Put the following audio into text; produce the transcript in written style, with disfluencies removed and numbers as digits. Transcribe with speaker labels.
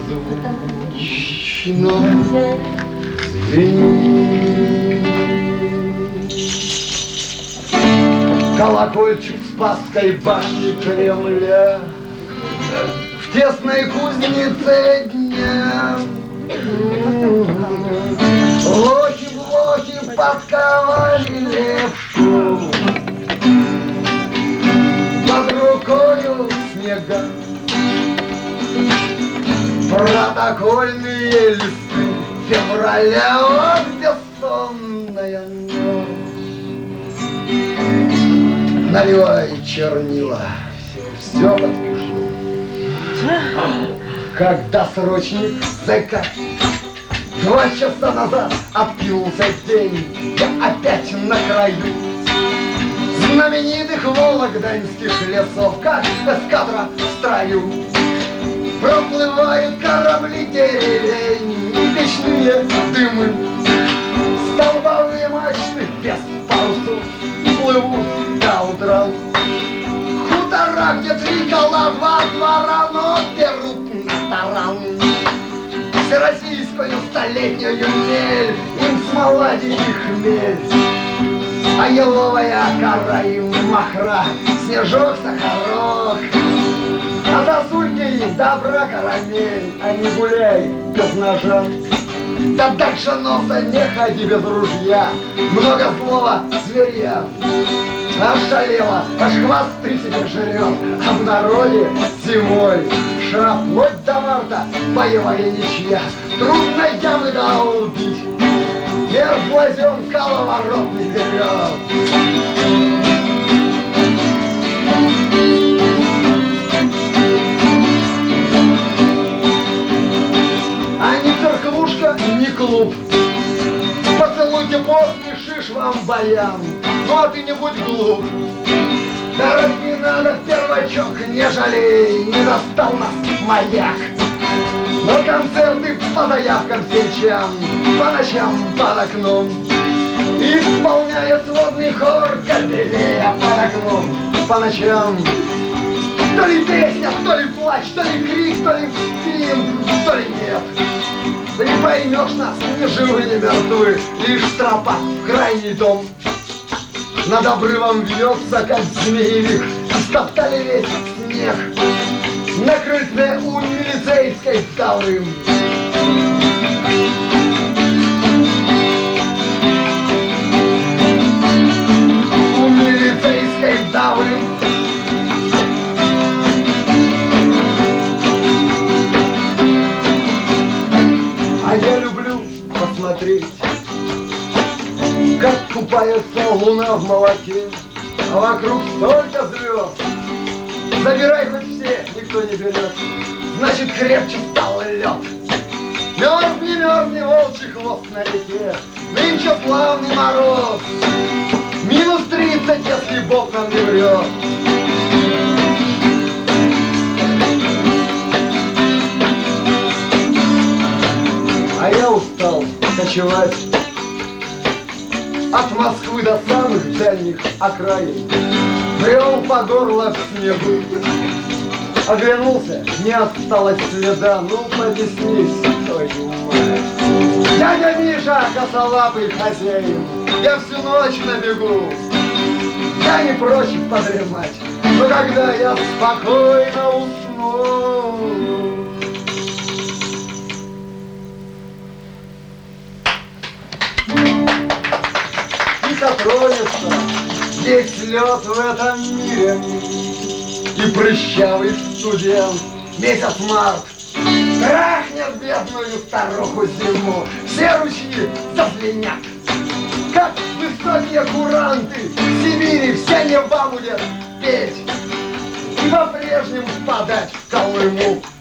Speaker 1: беззвучно звенит. Колокольчик Спасской башни Кремля в тесной кузнице дня. Лохи подковали левшу, под рукою снега. Протокольные листы февраля, вот бессонная ночь. Наливай чернила, все подпишу. Когда срочник зэка 2 часа назад откинулся день, я опять на краю знаменитых вологданских лесов, как эскадра в строю. Проплывают корабли деревень и печные дымы, столбовые мачты без парусов плывут до утра. Хутора, где 3 голова двора, но берут на таран всероссийскую столетнюю мель, им смола и хмель, а еловая кора им махра, снежок, сахарок. А сосульки им добра карамель, а не гуляй без ножа. Да дальше носа не ходи без ружья, много слова зверя. Ошалела, аж хвосты себе жрет, а в народе зимой шра вплоть до марта боевая ничья. Трудно ямы долбить, вверх глазем коловорот не берет. А не церквушка, не клуб. Поцелуйте после шиш вам баян. Ну а ты не будь глуп. Дорог не надо, первачок, не жалей, не достал нас маяк. Но концерты по заявкам сельчан, по ночам под окном исполняет сводный хор Галилея под окном по ночам. То ли песня, то ли плач, то ли крик, то ли фильм, то ли нет. Ты не поймешь нас, ни живы, ни мертвы, лишь тропа в крайний дом. Над обрывом вьется, как змеевик, стоптали весь снег на крыльце у милицейской вдовы. У милицейской вдовы. А я люблю посмотреть, как купается луна в молоке, а вокруг столько звезд. Забирай хоть все, никто не берет, значит крепче стал лед. Мерзни, волчий хвост на реке, нынче славный мороз, минус 30, если Бог нам не врет. А я устал кочевать от Москвы до самых дальних окраин. Брел по горло в снегу, оглянулся, не осталось следа. Ну потеснись, твою мать. Дядя Миша, косолапый хозяин, я всю ночь набегу. Я не прочь подремать, но когда я спокойно усну. Тронется весь лед в этом мире, и прыщавый студент месяц март трахнет бедную старуху зиму, все ручьи зазвенят, как высокие куранты в Сибири, все неба будет петь и по-прежнему впадать в Колыму.